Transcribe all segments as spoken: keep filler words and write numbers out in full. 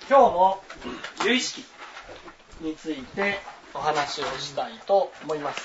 今日も由意識についてお話をしたいと思います。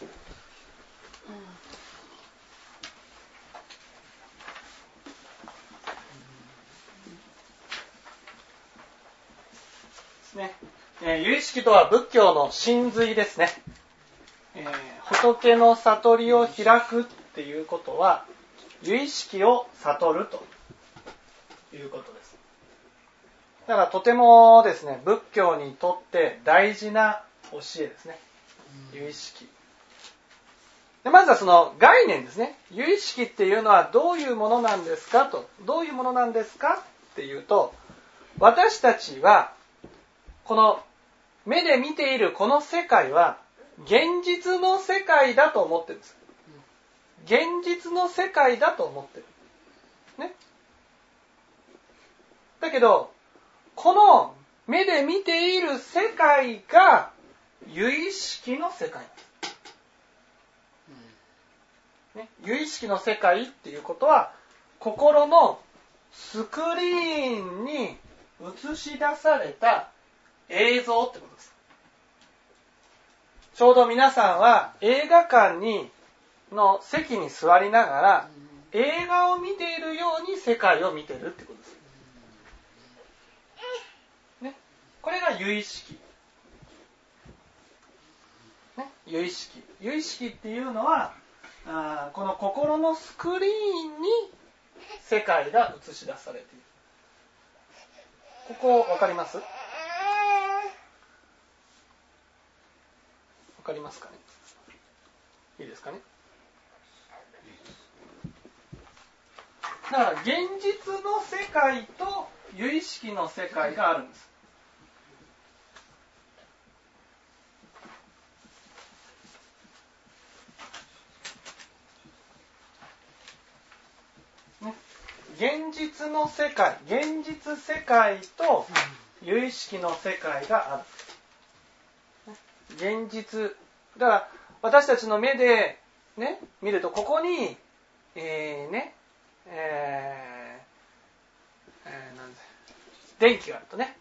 ですね、えー、由意識とは仏教の真髄ですね。えー、仏の悟りを開くっていうことは由意識を悟るということです。だからとてもですね、仏教にとって大事な教えですね。由意識。でまずはその概念ですね。由意識っていうのはどういうものなんですかと、どういうものなんですかっていうと、私たちはこの目で見ているこの世界は現実の世界だと思ってるんです。現実の世界だと思ってる。ね。だけど、この目で見ている世界が由意識の世界。ね、由意識の世界っていうことは心のスクリーンに映し出された映像ってことです。ちょうど皆さんは映画館にの席に座りながら映画を見ているように世界を見てるってことです。ね、これが由意識。ね、由意識。由意識っていうのはあこの心のスクリーンに世界が映し出されている。ここ分かります？分かりますかね？いいですかね？だから現実の世界と由意識の世界があるんです。ね、現実の世界、現実世界と由意識の世界がある。現実、だから私たちの目でね、見るとここに、えー、ね、えーえー、なんで電気があるとね、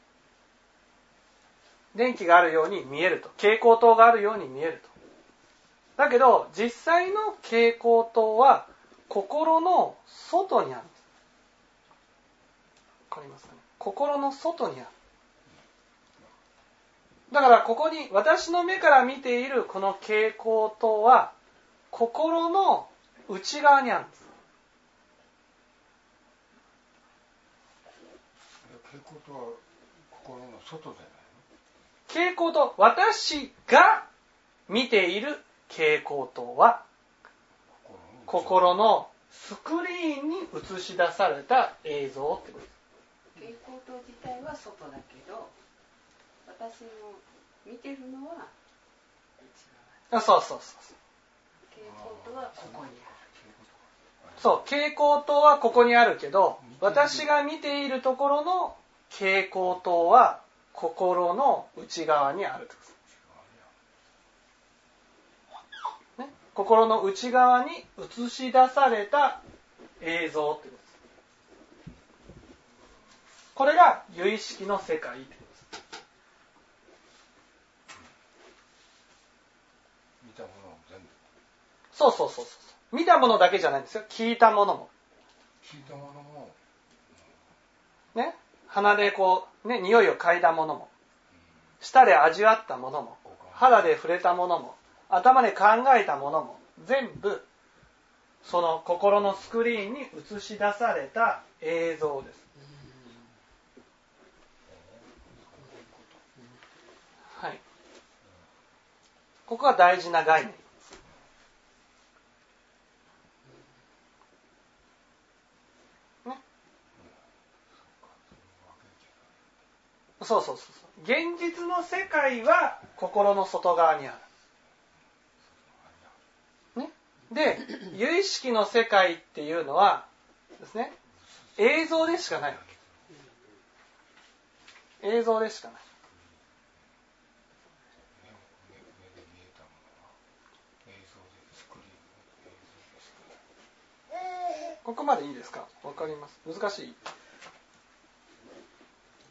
電気があるように見えると、蛍光灯があるように見えると。だけど実際の蛍光灯は心の外にあるんです。わかりますかね？心の外にある。だからここに私の目から見ているこの蛍光灯は心の内側にあるんです。 蛍光灯は心の外じゃないの？ 蛍光灯、私が見ている蛍光灯は心のスクリーンに映し出された映像ってことです。 蛍光灯自体は外だけど、私の見てるのはあ、そうそうそうそう。 蛍光灯はここにある。 そう、蛍光灯はここにあるけど、私が見ているところの蛍光灯は心の内側にあるってことです。ね、心の内側に映し出された映像ってことです。これが由意識の世界ってことです。 見たものも全部。 そうそうそうそう。見たものだけじゃないんですよ。聞いたものも。 聞いたものも。 ね、鼻でこうね、匂いを嗅いだものも、舌で味わったものも、肌で触れたものも、頭で考えたものも、全部その心のスクリーンに映し出された映像です。はい。ここが大事な概念。ね。そうそうそうそう。現実の世界は心の外側にある。ね。で、由意識の世界っていうのはですね、映像でしかないわけ。映像でしかない。ここまでいいですか？わかります？難しい？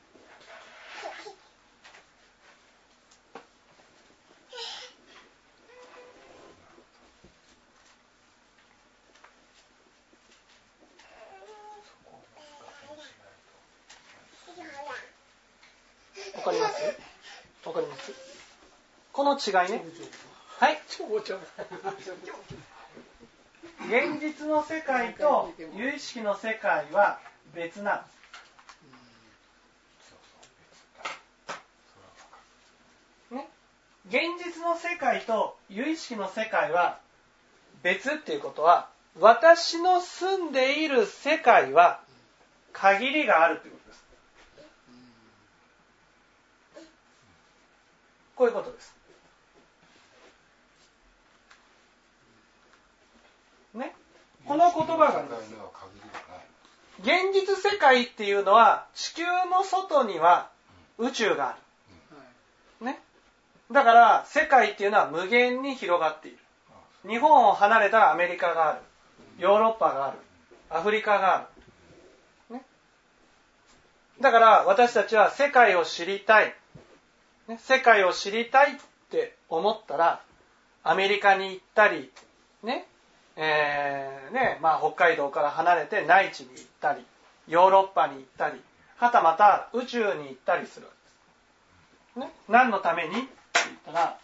わかります？この違いね。はい。現実の世界と有意識の世界は別なんです。ね、現実の世界と有意識の世界は別っていうことは、私の住んでいる世界は限りがあるということです。こういうことです。ね、この言葉があります。現実世界っていうのは地球の外には宇宙がある。ね。だから世界っていうのは無限に広がっている。日本を離れたらアメリカがある。ヨーロッパがある。アフリカがある。ね。だから私たちは世界を知りたい。ね、世界を知りたいって思ったらアメリカに行ったり、ね。えーねまあ、北海道から離れて内地に行ったりヨーロッパに行ったりはたまた宇宙に行ったりするわけです、ね、何のためにって言ったら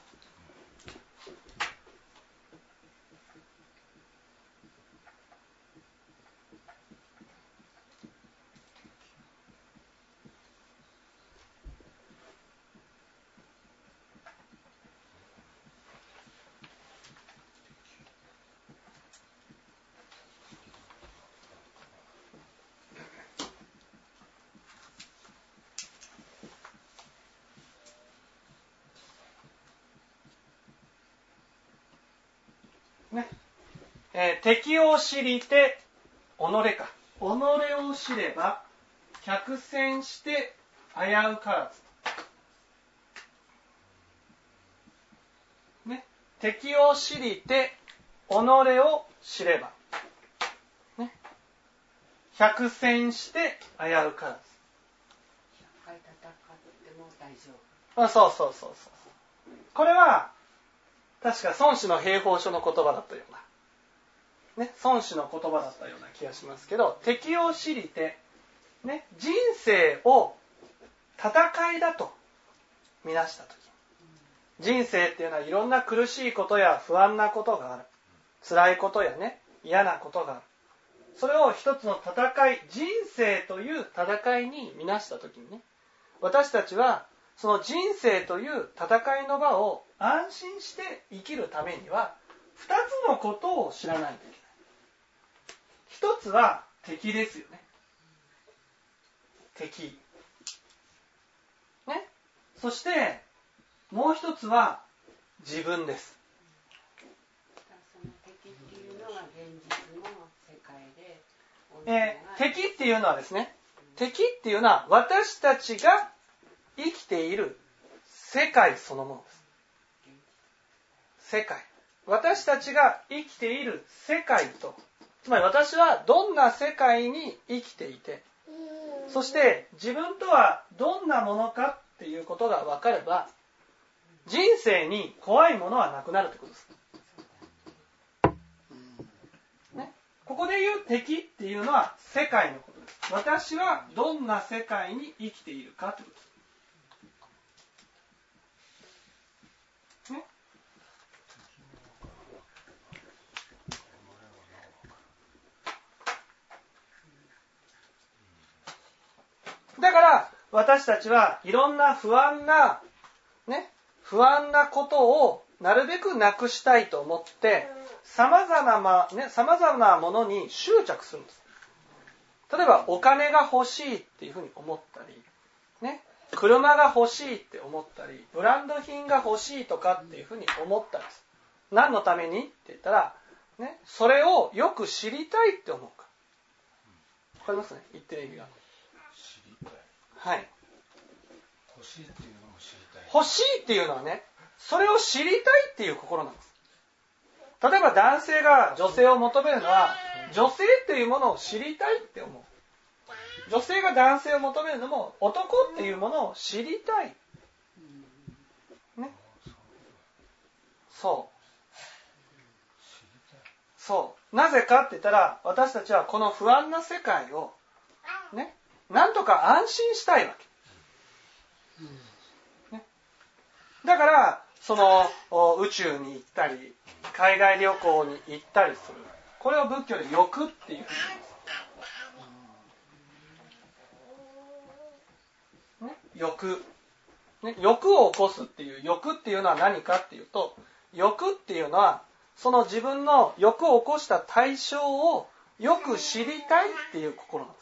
ねえー、敵を知りて己か己を知れば百戦して危うからず、ね、敵を知りて己を知れば、ね、百戦して危うからず。 ひゃっかい戦っても大丈夫。 あ、そうそうそうそう。これは確か孫子の兵法書の言葉だったような、ね、孫子の言葉だったような気がしますけど、敵を知りて、ね、人生を戦いだと見なしたとき、人生っていうのはいろんな苦しいことや不安なことがある、辛いことやね嫌なことがある。それを一つの戦い、人生という戦いに見なしたときにね、私たちはその人生という戦いの場を安心して生きるためには二つのことを知らないといけない。一つは敵ですよね。敵。ね。そしてもう一つは自分です。 その敵っていうのが現実の世界で、 えー、敵っていうのはですね、敵っていうのは私たちが生きている世界そのものです。世界。私たちが生きている世界と、つまり私はどんな世界に生きていて、そして自分とはどんなものかっていうことが分かれば、人生に怖いものはなくなるってことです。ね、ここで言う敵っていうのは世界のことです。私はどんな世界に生きているかってことです。ね、だから私たちはいろんな不安な、ね、不安なことをなるべくなくしたいと思って様々な、ね、様々なものに執着するんです。例えばお金が欲しいっていうふうに思ったり、ね、車が欲しいって思ったり、ブランド品が欲しいとかっていうふうに思ったりする。何のためにって言ったら、ね、それをよく知りたいって思うか。わかりますね、言ってる意味が。 知りたい。 はい。 欲しいっていうのも知りたい。 欲しいっていうのはね、それを知りたいっていう心なんです。例えば男性が女性を求めるのは、女性っていうものを知りたいって思う。女性が男性を求めるのも、男っていうものを知りたい。ね。そう。そう。なぜかって言ったら、私たちはこの不安な世界を、ね、なんとか安心したいわけ。ね、 だからその宇宙に行ったり海外旅行に行ったりする、これを仏教で欲っていうふうに言います、ね、欲、ね、欲を起こすっていう欲っていうのは何かっていうと、欲っていうのはその自分の欲を起こした対象をよく知りたいっていう心なんです。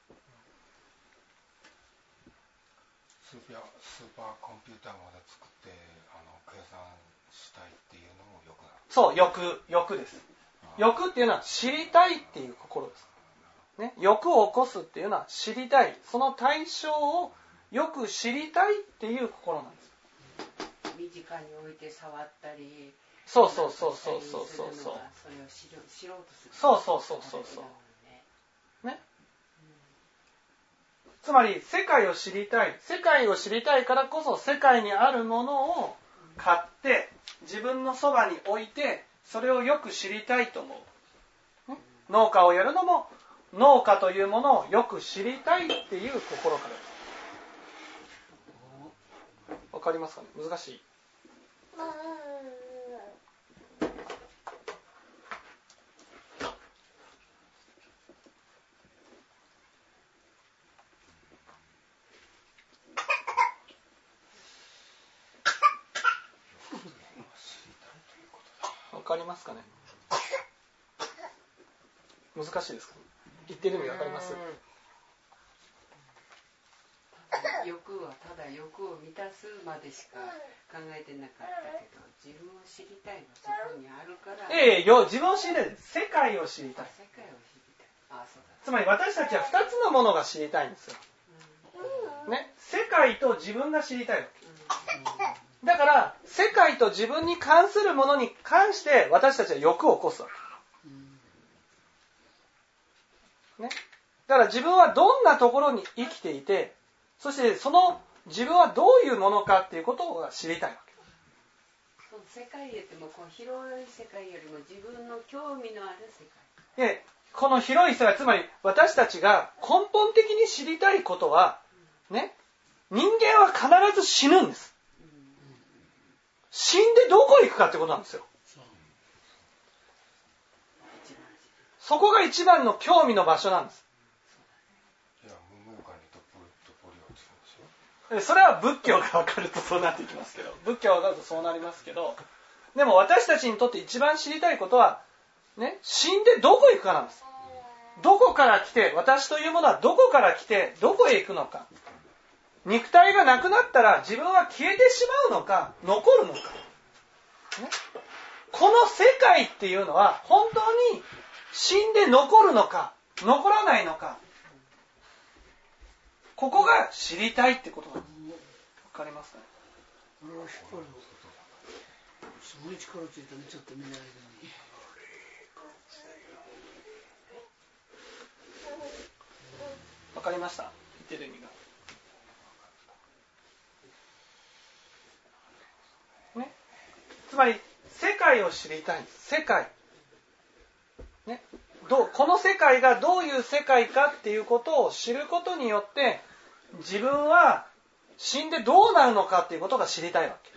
スーパー、スーパーコンピューターまで作ってあの計算したいっていうのも欲なの。 そう、欲、欲です。欲っていうのは知りたいっていう心です、ね、欲を起こすっていうのは知りたい、その対象をよく知りたいっていう心なんです。 身近に置いて触ったり、 そうそうそうそうそうそうそう、 それを知ろ、知ろうとする。 そうそうそうそうそうね。つまり世界を知りたい、世界を知りたいからこそ世界にあるものを買って自分のそばに置いてそれをよく知りたいと思う。農家をやるのも農家というものをよく知りたいっていう心からです。わかりますかね？難しい？わかりますかね？難しいですかね？言ってる意味わかります？ 欲はただ欲を満たすまでしか考えてなかったけど、自分を知りたいのそこにあるから。 ええよ、自分を知りたい。世界を知りたい。 世界を知りたい。あ、そうだ。 つまり私たちはふたつのものが知りたいんですよ。ね、世界と自分が知りたいわけ。だから世界と自分に関するものに関して私たちは欲を起こすわけ。ね、だから自分はどんなところに生きていて、そしてその自分はどういうものかっていうことを知りたいわけ。 その世界へってもこう広い世界よりも自分の興味のある世界。 で、この広い世界、つまり私たちが根本的に知りたいことは、ね、人間は必ず死ぬんです。死んでどこへ行くかってことなんですよ。そこが一番の興味の場所なんです。 いや、無農家にどっぷりどっぷり落ちるんでしょ。 それは仏教が分かるとそうなっていきますけど、仏教が分かるとそうなりますけど、でも私たちにとって一番知りたいことは、ね、死んでどこへ行くかなんです。どこから来て、私というものはどこから来てどこへ行くのか。肉体がなくなったら自分は消えてしまうのか残るのか、ね、この世界っていうのは本当に死んで残るのか残らないのか、ここが知りたいってことなんです。わかりますかね？ すごい力ついたね、ちょっと見ない間に。 わかりました？言ってる意味が。ね、つまり世界を知りたい。世界、ね、どうこの世界がどういう世界かっていうことを知ることによって自分は死んでどうなるのかっていうことが知りたいわけ。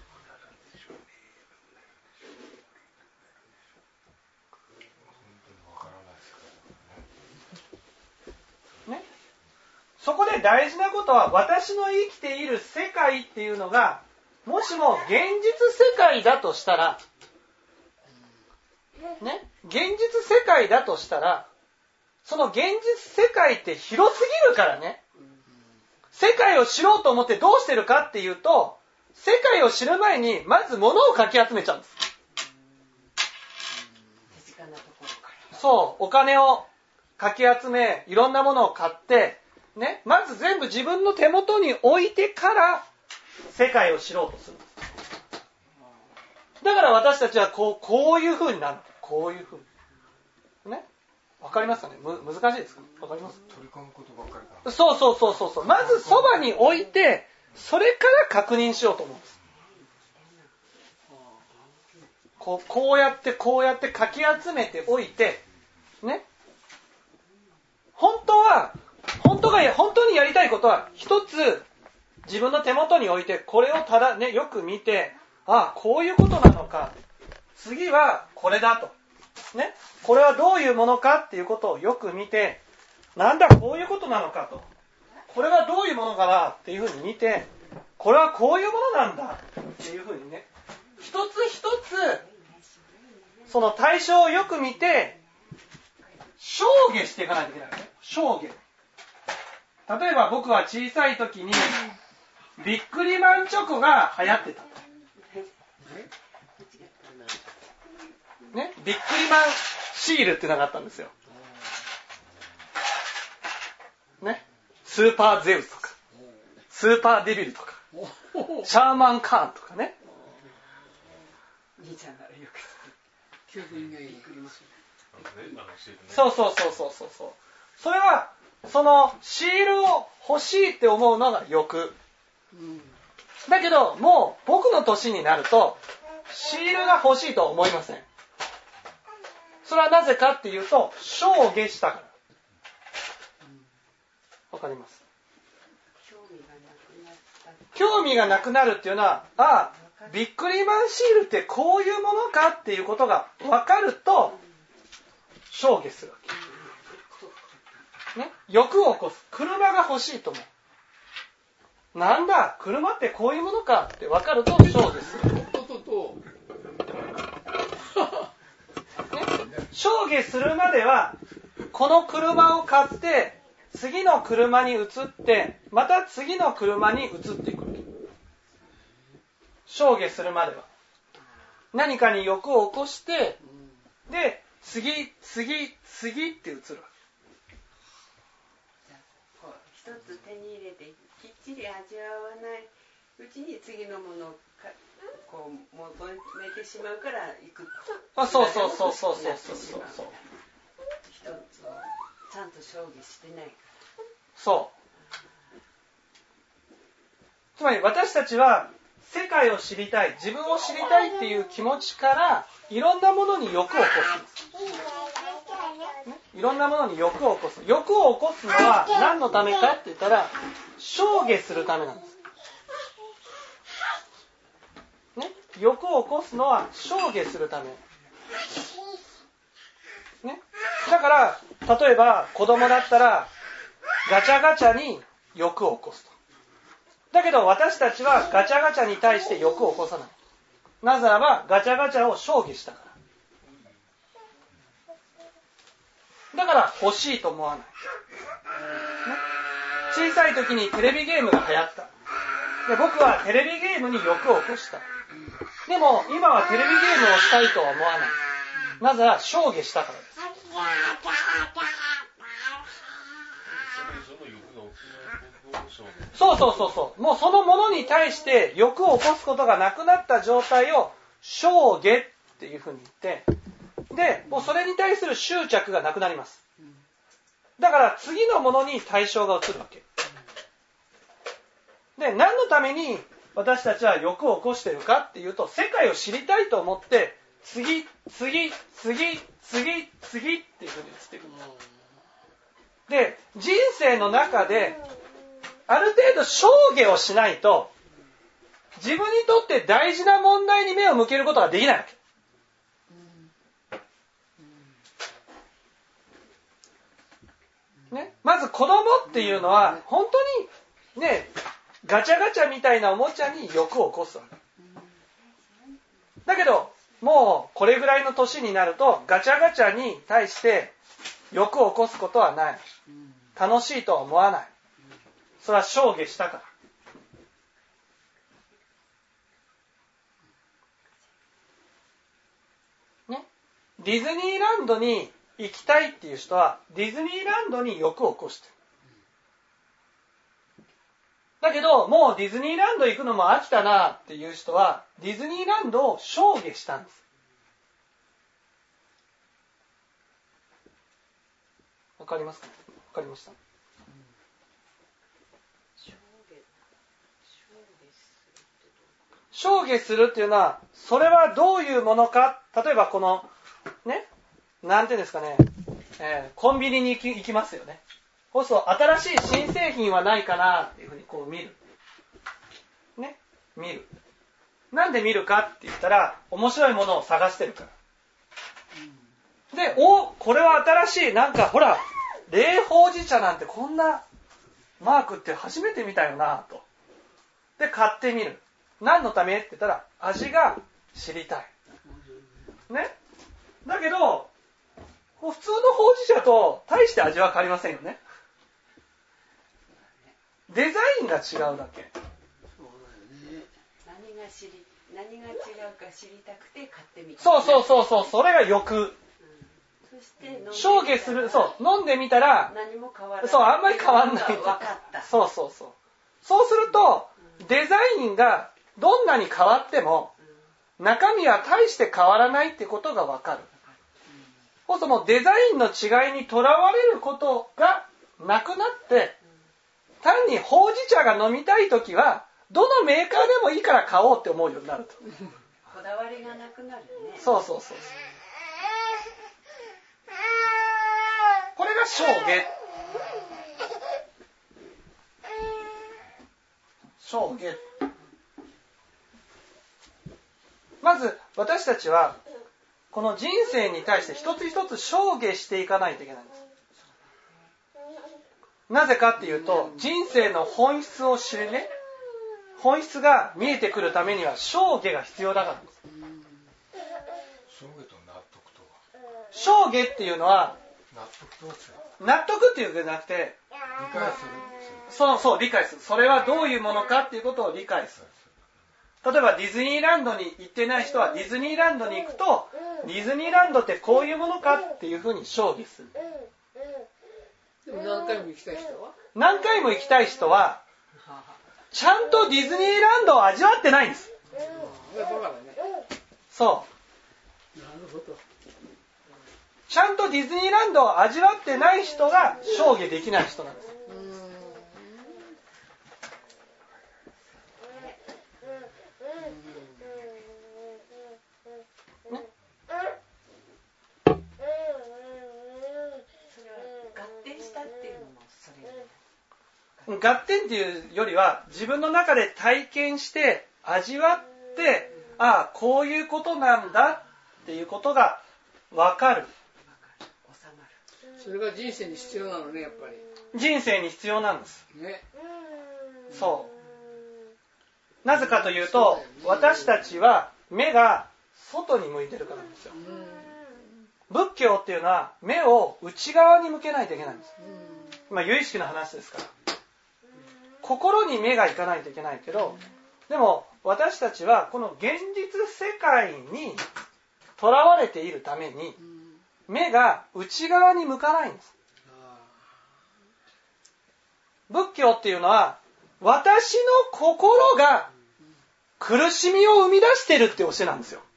ね、そこで大事なことは私の生きている世界っていうのがもしも現実世界だとしたら、ね、現実世界だとしたら、その現実世界って広すぎるからね。世界を知ろうと思ってどうしてるかっていうと、世界を知る前にまず物をかき集めちゃうんです。 手近なところから。 そう、お金をかき集め、いろんなものを買って、ね、まず全部自分の手元に置いてから世界を知ろうとする。だから私たちはこう、こういう風になる。こういう風に。ね。わかりますかね？む難しいですかね？わかります？ 取り込むことばっかりか。 そうそうそうそうそう。まずそばに置いて、それから確認しようと思うんです。こう、こうやってこうやってかき集めておいて、ね。本当は、本当が、本当にやりたいことは、一つ自分の手元に置いて、これをただね、よく見て、 ああ、こういうことなのか。次はこれだと。ね。これはどういうものかっていうことをよく見て、なんだこういうことなのかと。これはどういうものかなっていうふうに見て、これはこういうものなんだっていうふうにね、一つ一つ、その対象をよく見て、証下していかないといけないね。証下。例えば僕は小さい時に、ビックリマンチョコが流行ってた。ね、ビックリマンシールってのがあったんですよ。ね、スーパーゼウスとか、スーパーデビルとか、シャーマンカーンとかね。 兄ちゃんがよく記憶にないびっくります。 そうそうそうそうそうそう。それはそのシールを欲しいって思うのが欲。 うん、 だけどもう僕の年になるとシールが欲しいとは思いません。それはなぜかっていうと証下したから。わかります。興味がなくなるっていうのは、ああ、ビックリマンシールってこういうものかっていうことが分かると証下するわけ。ね、欲を起こす。車が欲しいと思う。なんだ、車ってこういうものかって分かると証下する。ね、証下するまではこの車を買って次の車に移ってまた次の車に移っていくわけ。証下するまでは何かに欲を起こしてで次次次って移るわけ。一つ手に入れてきっちり味わわないうちに次のものをこう求めてしまうから行く。 あ、そうそうそうそうそうそうそうそう。 一つをちゃんと証下してないから。 そう。つまり私たちは世界を知りたい、自分を知りたいっていう気持ちからいろんなものに欲を起こす、ね。いろんなものに欲を起こす。欲を起こすのは何のためかって言ったら証下するためなんです。ね、欲を起こすのは証下するため。ね、だから例えば子供だったらガチャガチャに欲を起こすと。だけど私たちはガチャガチャに対して欲を起こさない。なぜならばガチャガチャを証下したから。だから欲しいと思わない。ね、小さい時にテレビゲームが流行った。で、僕はテレビゲームに欲を起こした。でも今はテレビゲームをしたいとは思わない。なぜなら証下したからです。そうそうそうそう。もうそのものに対して欲を起こすことがなくなった状態を証下っていうふうに言って、で、もうそれに対する執着がなくなります。だから次のものに対象が移るわけ。で、何のために私たちは欲を起こしているかっていうと、世界を知りたいと思って次、次、次、次、次っていうふうに移っていく。で、人生の中である程度証下をしないと自分にとって大事な問題に目を向けることができないわけ。ね、まず子供っていうのは本当にね、ガチャガチャみたいなおもちゃに欲を起こすわけ。だけどもうこれぐらいの年になるとガチャガチャに対して欲を起こすことはない。楽しいとは思わない。それは証下したから。ね、ディズニーランドに行きたいっていう人はディズニーランドに欲を起こしてる。だけどもうディズニーランド行くのも飽きたなっていう人はディズニーランドを証下したんです。わかりますか？わかりました？証下するっていうのはそれはどういうものか。例えばこのね、なんていうんですかね、えー、コンビニに行き、行きますよね。そうすると新しい新製品はないかなっていうふうにこう見る。ね、見る。 なんで見るかって言ったら、面白いものを探してるから。で、お、これは新しい、なんかほら、霊宝寺茶なんてこんなマークって初めて見たよなと。で、買ってみる。何のためって言ったら、味が知りたい。ね。だけど、普通のほうじ茶と大して味は変わりませんよね。デザインが違うだけ。 何が知り、何が違うか知りたくて買ってみた。 そうそうそうそう、それが欲。 うん、そして証下する、そう、飲んでみたら、 何も変わらない。 そう、あんまり変わんないと。 分かった。 そうそうそう。そうすると、デザインがどんなに変わっても、中身は大して変わらないってことが分かる。そうするともうデザインの違いにとらわれることがなくなって、単にほうじ茶が飲みたいときは、どのメーカーでもいいから買おうって思うようになると。 こだわりがなくなるね。 そうそうそう。これが証下。証下。まず私たちはこの人生に対して一つ一つ証下していかないといけないんです。なぜかっていうと、人生の本質を知るね、本質が見えてくるためには証下が必要だからです。 証下と納得とは。 証下っていうのは納得とは違う。 納得っていうんじゃなくて、 理解する。 そうそう理解する。それはどういうものかっていうことを理解する。例えばディズニーランドに行ってない人はディズニーランドに行くと、ディズニーランドってこういうものかっていうふうに証言する。 でも何回も行きたい人は何回も行きたい人はちゃんとディズニーランドを味わってないんです。 だからね。 そう。 なるほど。 ちゃんとディズニーランドを味わってない人が証言できない人なんです。合点っていうよりは自分の中で体験して味わって、ああこういうことなんだっていうことが分かる。 それが人生に必要なのね、やっぱり。 人生に必要なんです。 ね。 そう。なぜかというと、私たちは目が外に向いてるからなんですよ。仏教っていうのは目を内側に向けないといけないんです。今有意識の話ですから。心に目がいかないといけないけど、でも私たちはこの現実世界にとらわれているために目が内側に向かないんです。仏教っていうのは私の心が苦しみを生み出してるって教えなんですよ。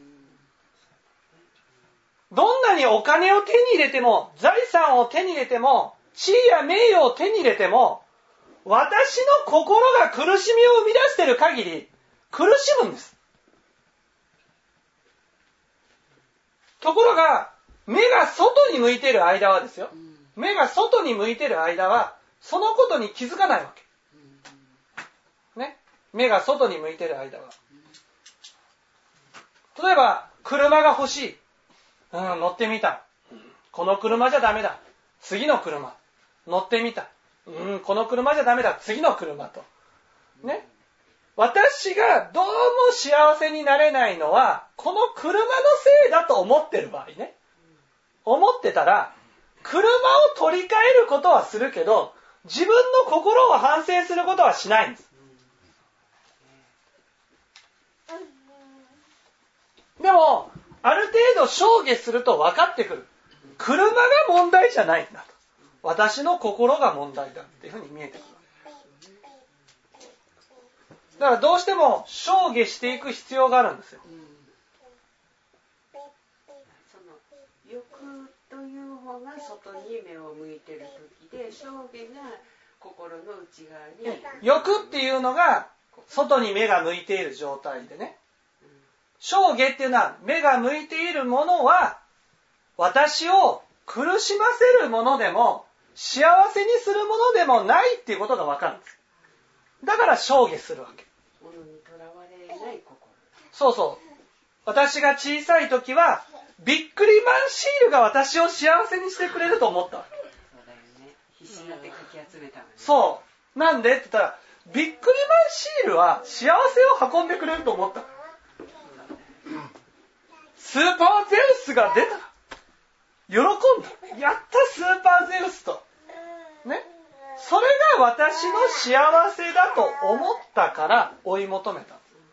どんなにお金を手に入れても、財産を手に入れても、地位や名誉を手に入れても、私の心が苦しみを生み出している限り苦しむんです。ところが目が外に向いている間はですよ、目が外に向いている間はそのことに気づかないわけね。目が外に向いている間は、例えば車が欲しい、うん、乗ってみた、この車じゃダメだ、次の車乗ってみた、うん、この車じゃダメだ、次の車と。ね。私がどうも幸せになれないのは、この車のせいだと思ってる場合ね。思ってたら、車を取り替えることはするけど、自分の心を反省することはしないんです。でも、ある程度証言すると分かってくる。車が問題じゃないんだと。私の心が問題だっていうふうに見えてくる。だからどうしても証言していく必要があるんですよ。 その欲という方が外に目を向いてる時で、証言が心の内側に。 欲っていうのが外に目が向いている状態でね。証言っていうのは目が向いているものは私を苦しませるものでも幸せにするものでもないっていうことが分かるんです。だから証言するわけ。 ものにとらわれない心。 そうそう。私が小さい時は、ビックリマンシールが私を幸せにしてくれると思ったわけ。 そうだよね。必死になってかき集めたもんね。 そう。なんでって言ったら、ビックリマンシールは幸せを運んでくれると思った。スーパーゼウスが出た。喜んだ。やったスーパーゼウスと。ね。それが私の幸せだと思ったから追い求めた。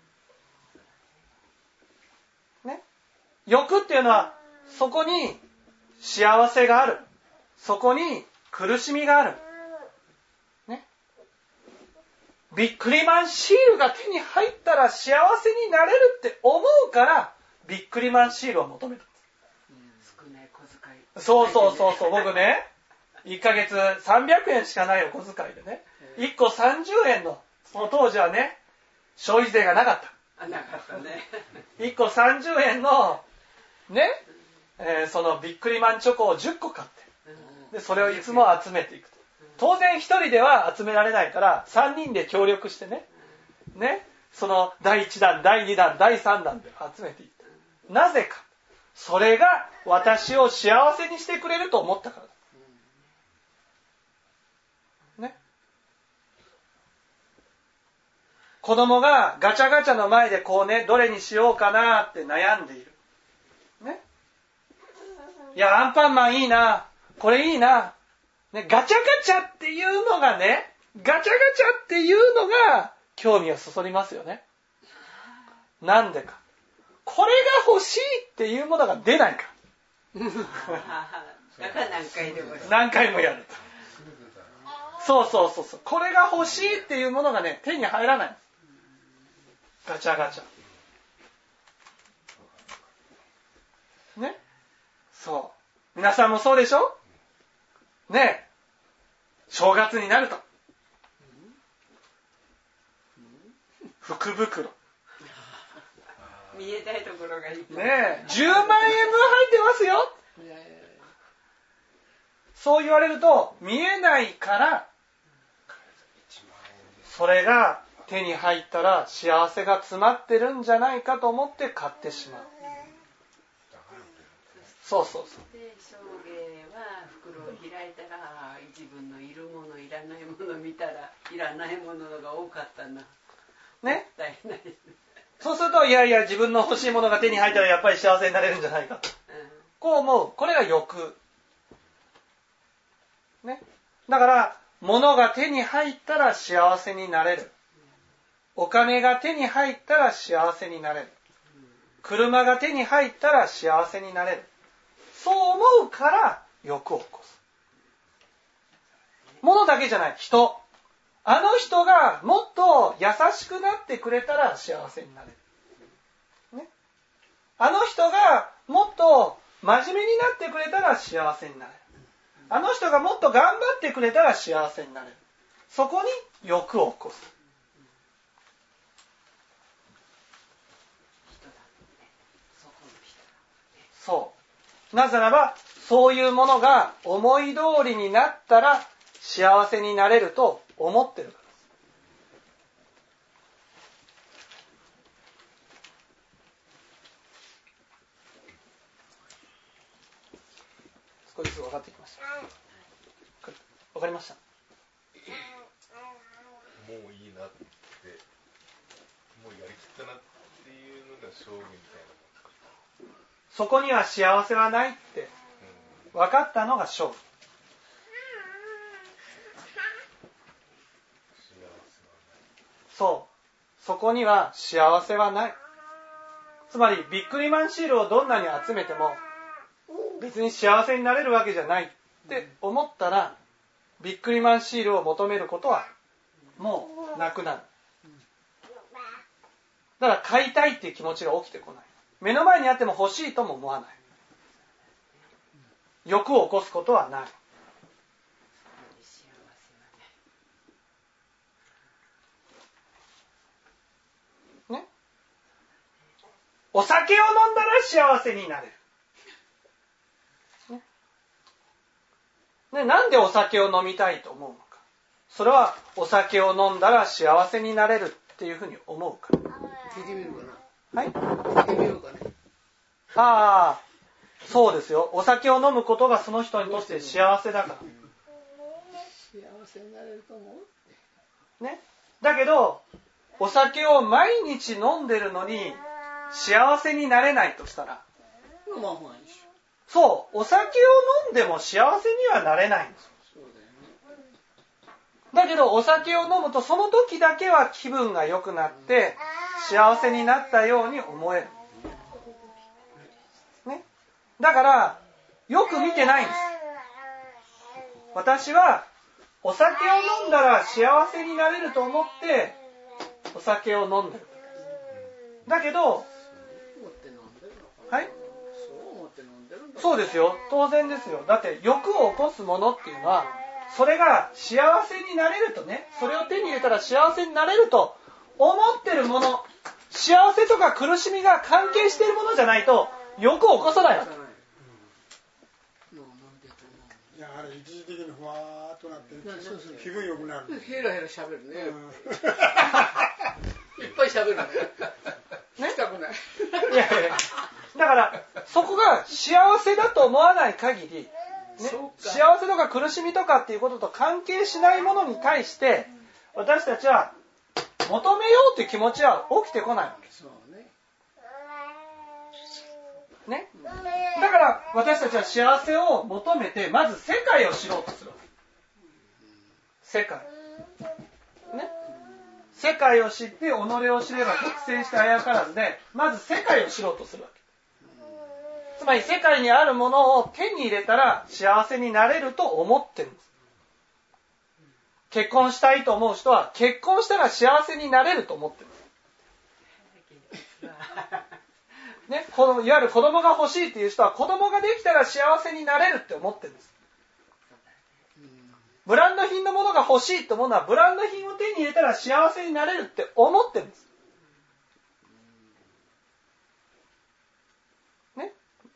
ね。欲っていうのはそこに幸せがある。そこに苦しみがある。ね。ビックリマンシールが手に入ったら幸せになれるって思うからビックリマンシールを求めた。 少ない小遣い。 そうそうそうそう。僕ね、いっかげつさんびゃくえんしかないお小遣いでね、いっこさんじゅうえんの、その当時はね、消費税がなかった。 あ、なかったね。 いっこさんじゅうえんの、ね、えー、そのビックリマンチョコをじゅっこ買って、で、それをいつも集めていくと。当然ひとりでは集められないから、さんにんで協力してね、ね、そのだいいちだん、だいにだん、だいさんだんで集めていった。なぜか。それが私を幸せにしてくれると思ったからだ。ね。子供がガチャガチャの前でこうね、どれにしようかなって悩んでいる。ね。いや、アンパンマンいいな。これいいな。ね、ガチャガチャっていうのがね、ガチャガチャっていうのが興味をそそりますよね。なんでか。これが欲しいっていうものが出ないから。 だから何回でも何回もやると。そうそうそうそう。これが欲しいっていうものがね、手に入らない。ガチャガチャ。ね。そう。皆さんもそうでしょ？ね。正月になると。福袋。 見えたいところがいい。 ねえ、じゅうまんえんぶん入ってますよ。そう言われると見えないから、それが手に入ったら幸せが詰まってるんじゃないかと思って買ってしまう。そうそうそう。 で、証言は袋を開いたら自分のいるものいらないもの見たらいらないものが多かったな。 ね。 もったいない。 そうすると、いやいや自分の欲しいものが手に入ったらやっぱり幸せになれるんじゃないかと。こう思う。これが欲。ね。だから、物が手に入ったら幸せになれる。お金が手に入ったら幸せになれる。車が手に入ったら幸せになれる。そう思うから欲を起こす。物だけじゃない。人。あの人がもっと優しくなってくれたら幸せになれる。ね。あの人がもっと真面目になってくれたら幸せになれる。あの人がもっと頑張ってくれたら幸せになれる。そこに欲を起こす。そう。なぜならば、そういうものが思い通りになったら幸せになれると思ってるからです。少しずつ分かってきました。分かりました。 もういいなって、もうやりきったなっていうのが勝負みたいなもんですか。 そこには幸せはないって分かったのが勝負。そう。そこには幸せはない。つまりビックリマンシールをどんなに集めても別に幸せになれるわけじゃないって思ったら、ビックリマンシールを求めることはもうなくなる。だから買いたいっていう気持ちが起きてこない。目の前にあっても欲しいとも思わない。欲を起こすことはない。ね。お酒を飲んだら幸せになれる。ね。ね、なんでお酒を飲みたいと思うのか。それはお酒を飲んだら幸せになれるっていうふうに思うから。 聞いてみるかな。 はい。 酒病かね。 ああ、そうですよ。お酒を飲むことがその人にとって幸せだから。 幸せになれると思う。 ね。だけど、お酒を毎日飲んでるのに幸せになれないとしたら、 まあまあいいし。 そう、お酒を飲んでも幸せにはなれないんです。 そうだよね。 だけどお酒を飲むとその時だけは気分が良くなって幸せになったように思える。ね。だからよく見てないんです。私はお酒を飲んだら幸せになれると思ってお酒を飲んでる。だけど、はい？そうですよ。当然ですよ。だって欲を起こすものっていうのは、それが幸せになれるとね、それを手に入れたら幸せになれると思ってるもの、幸せとか苦しみが関係しているものじゃないと欲を起こさないわけ。 いや、あれ一時的にふわーっとなって気分良くなる。 ヘラヘラ喋るね。いっぱい喋るね。 ね。 したくない。 いやいや。だからそこが幸せだと思わない限り、ね、幸せとか苦しみとかっていうことと関係しないものに対して私たちは求めようっていう気持ちは起きてこないわけです。 そうね。 ね。だから私たちは幸せを求めてまず世界を知ろうとするわけ。世界。ね。世界を知って己を知れば独占してあやからずで、まず世界を知ろうとするわけ。つまり世界にあるものを手に入れたら幸せになれると思ってるんです。結婚したいと思う人は結婚したら幸せになれると思ってるんです。ね、このいわゆる子供が欲しいっていう人は子供ができたら幸せになれるって思ってるんです。ブランド品のものが欲しいと思うのはブランド品を手に入れたら幸せになれるって思ってるんです。ね。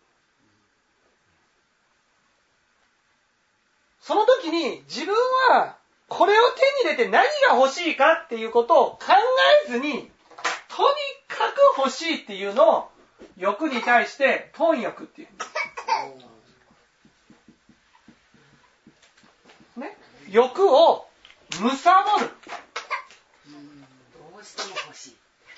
その時に自分はこれを手に入れて何が欲しいかっていうことを考えずにとにかく欲しいっていうのを欲に対して貪欲っていう。ね、欲を貪る。どうしても欲し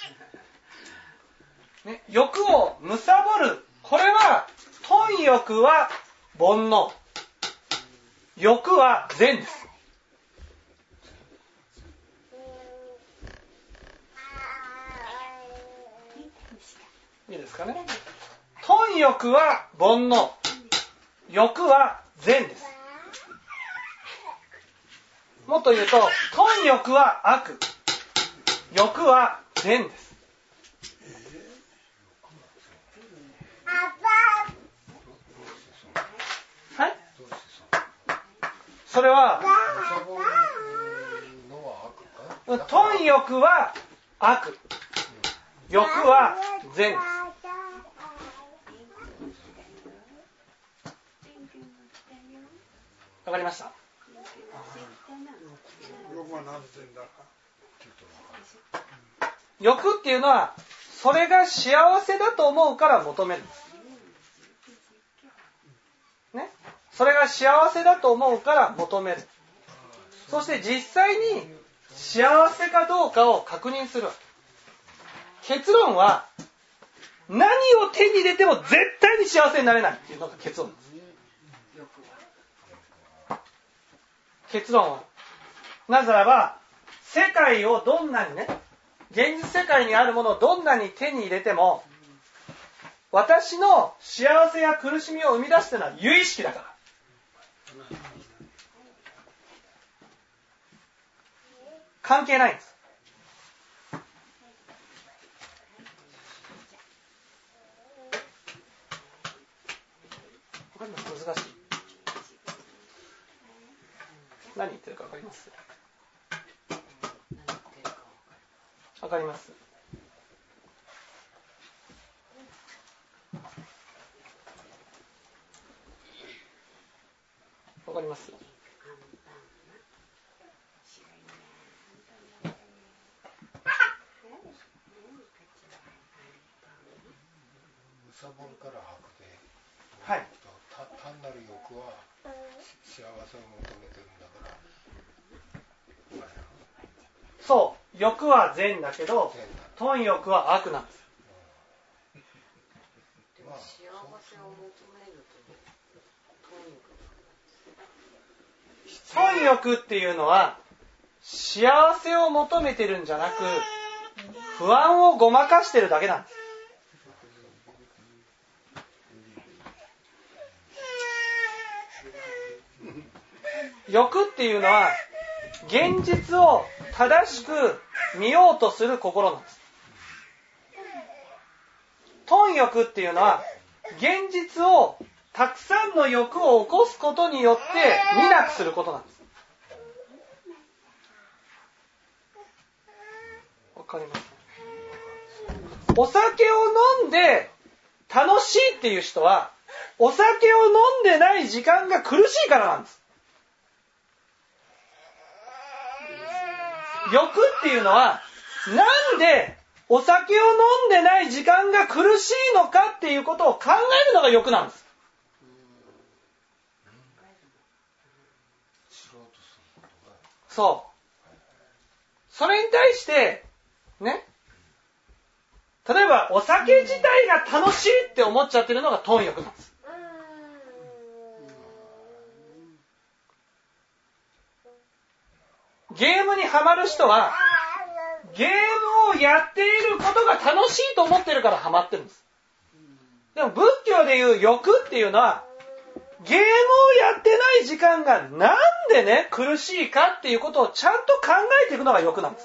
い。 ね、欲を貪る。これは貪欲は煩悩。欲は善です。いいですかね。貪欲は煩悩。欲は善です。もっと言うと、貪欲は悪。欲は善です。はい？それは、貪欲は悪。欲は善です。わかりました？ 欲はなぜ善だか。 欲っていうのはそれが幸せだと思うから求めるんです。ね、それが幸せだと思うから求める。そして実際に幸せかどうかを確認するわけ。結論は何を手に入れても絶対に幸せになれないっていうのが結論です。結論はなぜならば世界をどんなにね、現実世界にあるものをどんなに手に入れても私の幸せや苦しみを生み出しているのは有意識だから。関係ないんです。わかります？難しい。何言ってるかわかります？わかります？わかります？ サボるから白で、 はい、 た単なる欲は幸せを求めてるんだから、 そう、欲は善だけど貪欲は悪なんです。 でも幸せを求めると貪欲っていうのは幸せを求めてるんじゃなく不安をごまかしてるだけなんです。欲っていうのは現実を正しく見ようとする心なんです。貪欲っていうのは現実をたくさんの欲を起こすことによって見なくすることなんです。わかります？お酒を飲んで楽しいっていう人はお酒を飲んでない時間が苦しいからなんです。欲っていうのはなんでお酒を飲んでない時間が苦しいのかっていうことを考えるのが欲なんです。そう。それに対してね、例えばお酒自体が楽しいって思っちゃってるのが貪欲なんです。ゲームにハマる人はゲームをやっていることが楽しいと思ってるからハマってるんです。でも仏教でいう欲っていうのはゲームをやってない時間がなんでね苦しいかっていうことをちゃんと考えていくのが欲なんです。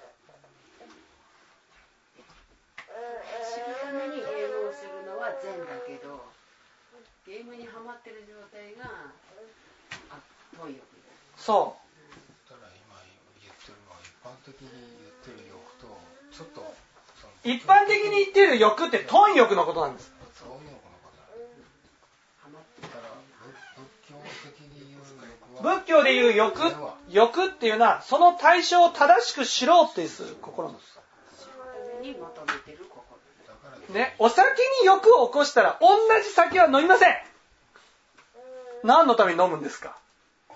知るためにゲームをするのは善だけどゲームにハマってる状態が貪欲。 そう。 ただ今言ってるのは一般的に言ってる欲とちょっと一般的に言ってる欲って貪欲のことなんです。 貪欲のことだ。だから仏教的に言う欲は仏教で言う欲、欲っていうのはその対象を正しく知ろうってする心なんです。 に求めてる心。 ね、お酒に欲を起こしたら同じ酒は飲みません。何のために飲むんですか？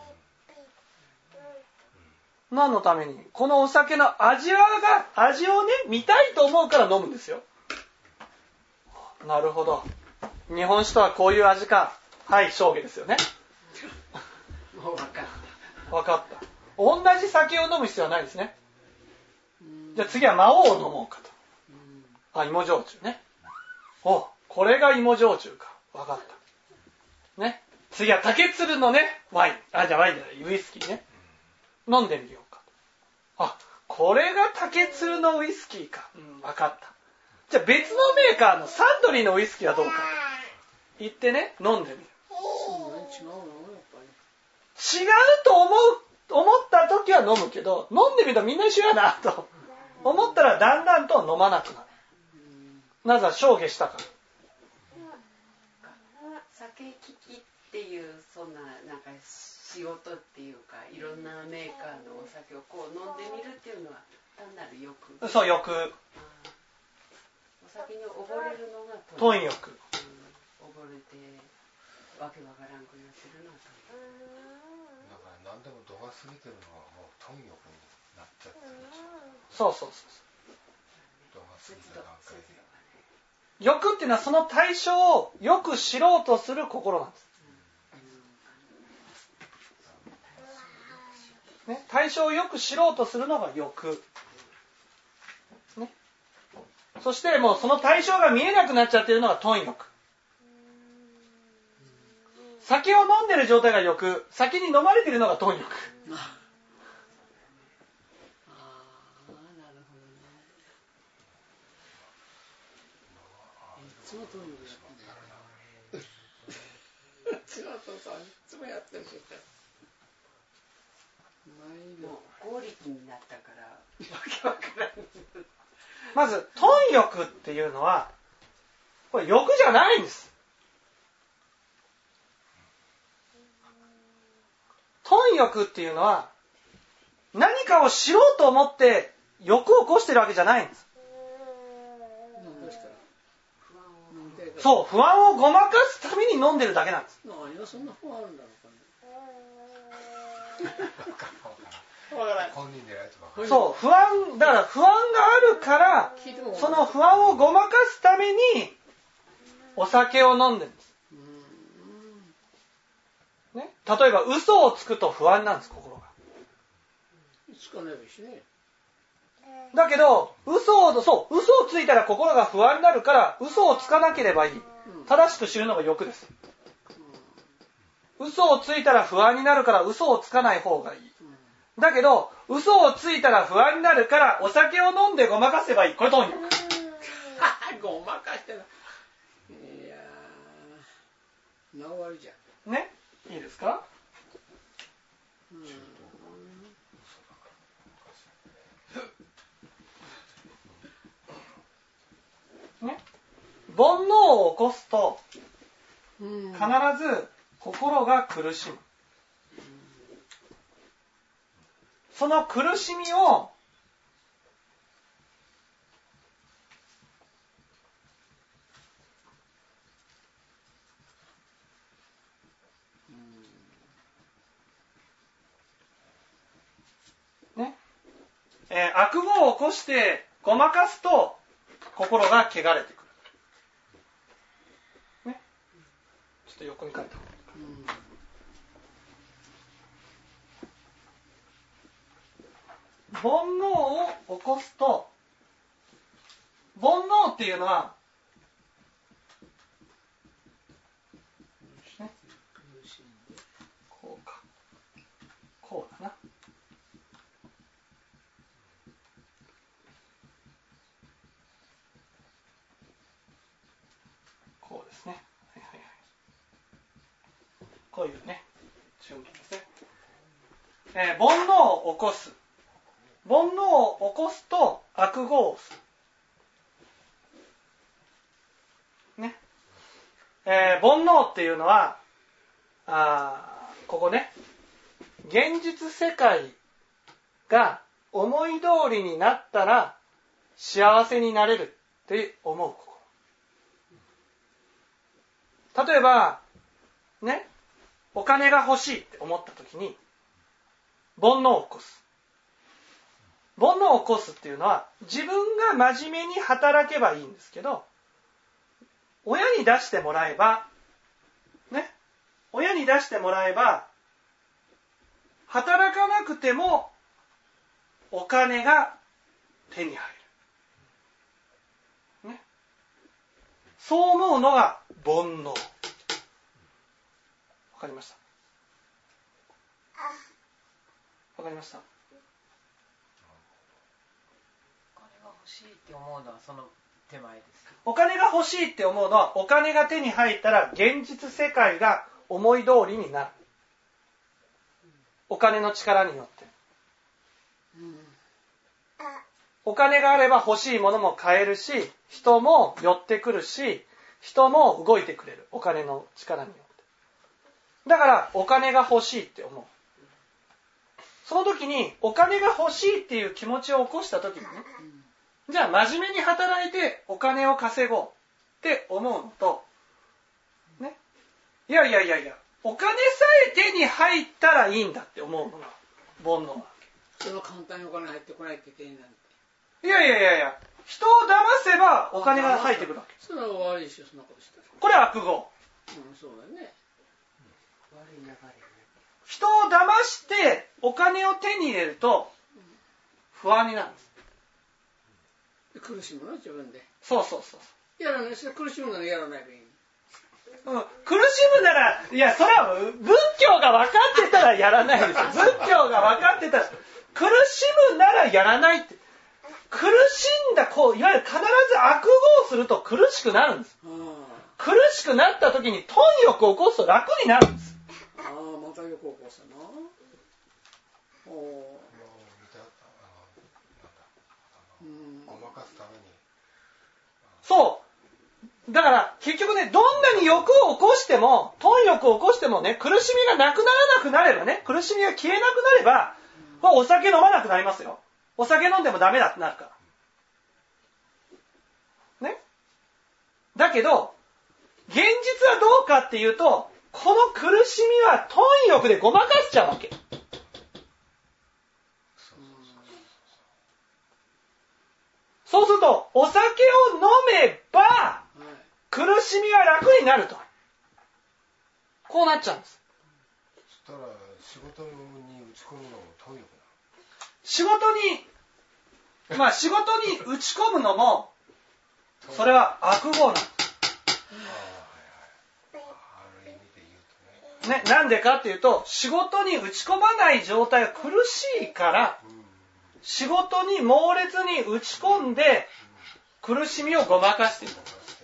何のために？このお酒の味わが味をね見たいと思うから飲むんですよ。なるほど。日本酒とはこういう味か。はい、生涯ですよね。 もう分かった。 分かった。同じ酒を飲む必要はないですね。じゃあ次は魔王を飲もうかと。あ、芋焼酎ね。お、これが芋焼酎か。分かった。ね。次は竹鶴のねワイン。あ、じゃあワインじゃない、ウイスキーね。飲んでみようかと。あ、これが竹鶴のウイスキーか。うん、分かった。じゃあ別のメーカーのサントリーのウイスキーはどうかと言ってね、飲んでみる。 違うのやっぱり。 違うと思う、思った時は飲むけど、飲んでみたらみんな一緒やなと思ったらだんだんと飲まなくなる。なぜは生涯したから。 酒利きっていうそんななんか仕事っていうかいろんなメーカーのお酒をこう飲んでみるっていうのは単なる欲。 そう、欲。 お酒に溺れるのが貪欲。 うん、溺れてわけわからんくなってるのは貪欲。 だから何でも度が過ぎてるのはもう貪欲になっちゃってるでしょ。 そうそうそう。 度が過ぎた段階で。 欲っていうのはその対象をよく知ろうとする心なんです。ね、対象をよく知ろうとするのが欲。ね、そしてもうその対象が見えなくなっちゃってるのが貪欲。酒を飲んでる状態が欲、酒に飲まれてるのが貪欲。 ああ、なるほどね。いつも貪欲やってんだよ。違うとさ、いつもやってるし。 もう合力になったからわけわからん。 まず貪欲っていうのはこれ欲じゃないんです。貪欲っていうのは何かを知ろうと思って欲を起こしてるわけじゃないんです。 どうしたら不安をそう、不安をごまかすために飲んでるだけなんです。 何がそんな不安あるんだろうかね。 本人でないと分かる。 そう、不安、だから不安があるから、その不安をごまかすために、お酒を飲んでるんです。ね、例えば、嘘をつくと不安なんです、心が。 つかないしね。 だけど、嘘を、そう、嘘をついたら心が不安になるから、嘘をつかなければいい。正しく知るのが欲です。嘘をついたら不安になるから嘘をつかない方がいい。だけど、嘘をついたら不安になるからお酒を飲んでごまかせばいい。これどういうごまかしてない。いやー、なおわりじゃん。 ね、いいですか？ うん。 ね、煩悩を起こすとうん、 必ず心が苦しむ。その苦しみをね、えー、悪語を起こしてごまかすと心が汚れてくる。ね、ちょっと横に書いた。煩悩を起こすと、煩悩っていうのは、ね、こうか、こうだな。こうですね。はいはいはい。こういうね、順番ですね。えー、煩悩を起こす。煩悩を起こすと悪語をする。ね。えー、煩悩っていうのは、あここね、現実世界が思い通りになったら幸せになれるって思う心。例えば、ね、お金が欲しいって思ったときに、煩悩を起こす。煩悩を起こすっていうのは自分が真面目に働けばいいんですけど、親に出してもらえばね、親に出してもらえば働かなくてもお金が手に入る、ね、そう思うのが煩悩。わかりました？わかりました？ 欲しいって思うのはその手前です。 お金が欲しいって思うのは、お金が手に入ったら現実世界が思い通りになる。お金の力によって。お金があれば欲しいものも買えるし、人も寄ってくるし、人も動いてくれる。お金の力によって。だからお金が欲しいって思う。その時にお金が欲しいっていう気持ちを起こした時にね、じゃあ真面目に働いてお金を稼ごうって思うのと、ね、いやいやいやいや、お金さえ手に入ったらいいんだって思うのが煩悩なわけ。その簡単にお金入ってこないって手になる。 いやいやいやいや、人を騙せばお金が入ってくるわけ。 それは悪いでしょ、そんなことしたら。 これは悪語。 うん、そうだね。 悪い流れ。 人を騙してお金を手に入れると不安になるんです。 苦しむの自分で。 そうそうそう。 やらないし、苦しむならやらないでいい。 うん、苦しむなら、いや、それは仏教が分かってたらやらないですよ。仏教が分かってたら、苦しむならやらないって。苦しんだ、こう、いわゆる必ず悪語をすると苦しくなるんです。苦しくなった時に貪欲を起こすと楽になるんです。 ああ、また欲を起こすな。おお。 ごまかすために。 そう。だから結局ね、どんなに欲を起こしても、貪欲を起こしてもね、苦しみがなくならなくなればね、苦しみが消えなくなれば、お酒飲まなくなりますよ。お酒飲んでもダメだってなるから。ね。だけど、 現実はどうかっていうと、この苦しみは貪欲でごまかしちゃうわけ。そうすると、お酒を飲めば、苦しみは楽になると。こうなっちゃうんです。 そしたら、仕事に打ち込むのも貪欲なの？ 仕事に、まあ仕事に打ち込むのも、それは悪業なんです。ね、なんでかっていうと、仕事に打ち込まない状態が苦しいから、仕事に猛烈に打ち込んで、苦しみをごまかしている。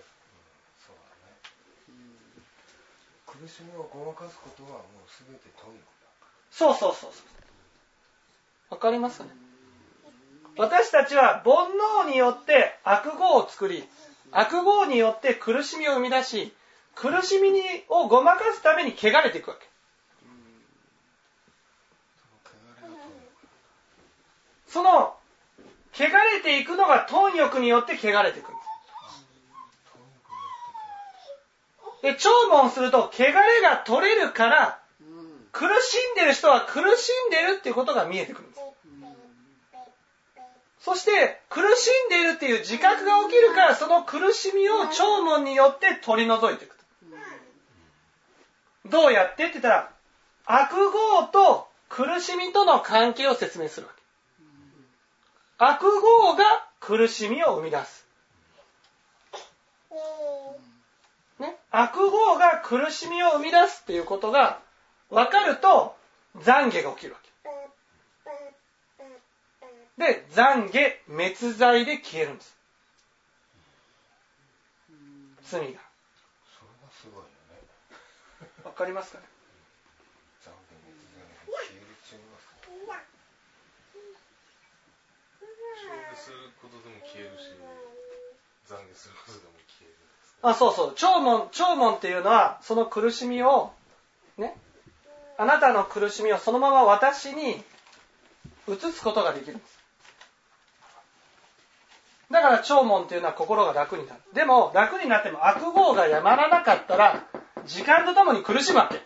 苦しみをごまかすことはもうすべて貪欲だ。 そうそうそうそう。わかりますかね。私たちは煩悩によって悪業を作り、悪業によって苦しみを生み出し、苦しみをごまかすために汚れていくわけ。その汚れていくのが貪欲によって汚れていくんです。で、聴聞すると汚れが取れるから、苦しんでる人は苦しんでるっていうことが見えてくるんです。そして苦しんでいるっていう自覚が起きるから、その苦しみを聴聞によって取り除いていくと。どうやってって言ったら、悪業と苦しみとの関係を説明するわけ。悪業が苦しみを生み出す。ね、悪業が苦しみを生み出すっていうことが分かると、懺悔が起きるわけ。で、懺悔、滅罪で消えるんです。罪が。それがすごいよね。 わかりますかね。 懺悔、滅罪で消えるって言いますか。 消えすることでも消えるし、懺悔することでも消えるんですか。あ、そうそう。聴聞、聴聞っていうのは、その苦しみを、ね、あなたの苦しみをそのまま私に移すことができるんです。だから聴聞っていうのは心が楽になる。でも楽になっても悪業がやまらなかったら時間とともに苦しむわけ。